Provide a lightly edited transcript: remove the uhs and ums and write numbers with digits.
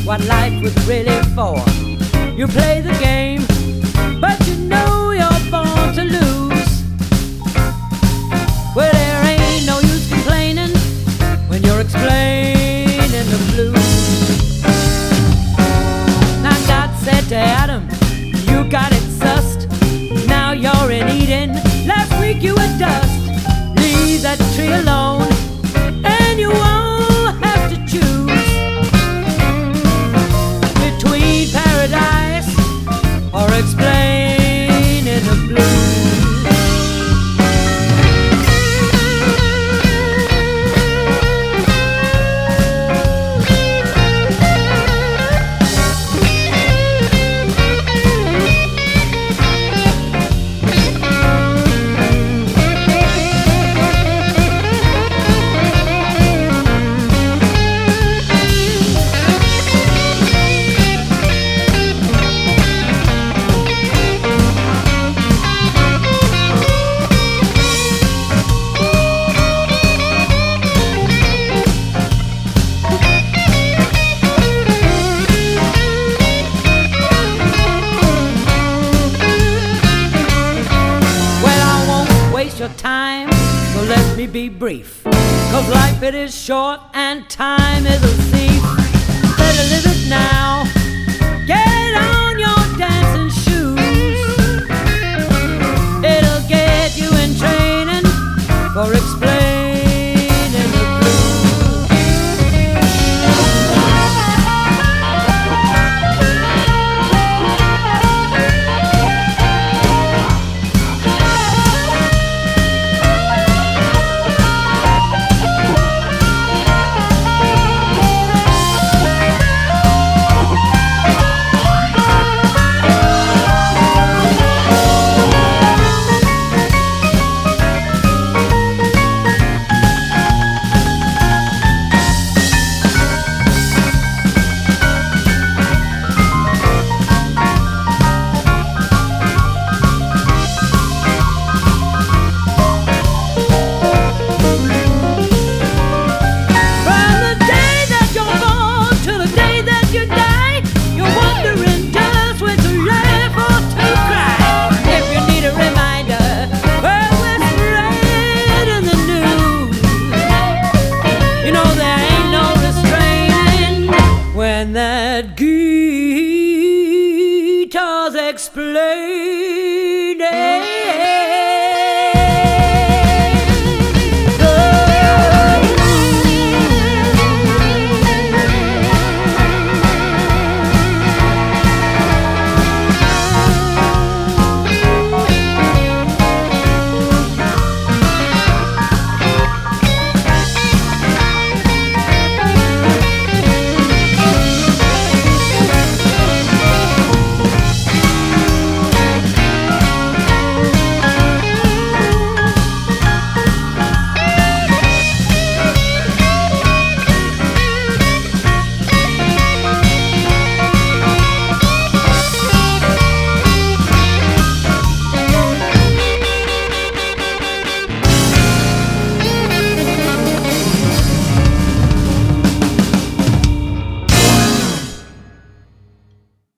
what life was really for. You play the game, but you know you're born to lose. Well, there ain't no use complaining when you're explaining the blues. Now God said to Adam, you got it sussed. Now you're in Eden. Last week you were dust. Leave that tree alone, and you won't have to choose between paradise or explaining the blues. Your time, so let me be brief, 'cause life it is short and time is a thief. Better live it now, get on your dancing shoes. It'll get you in training for explaining the blues. That guitar's explain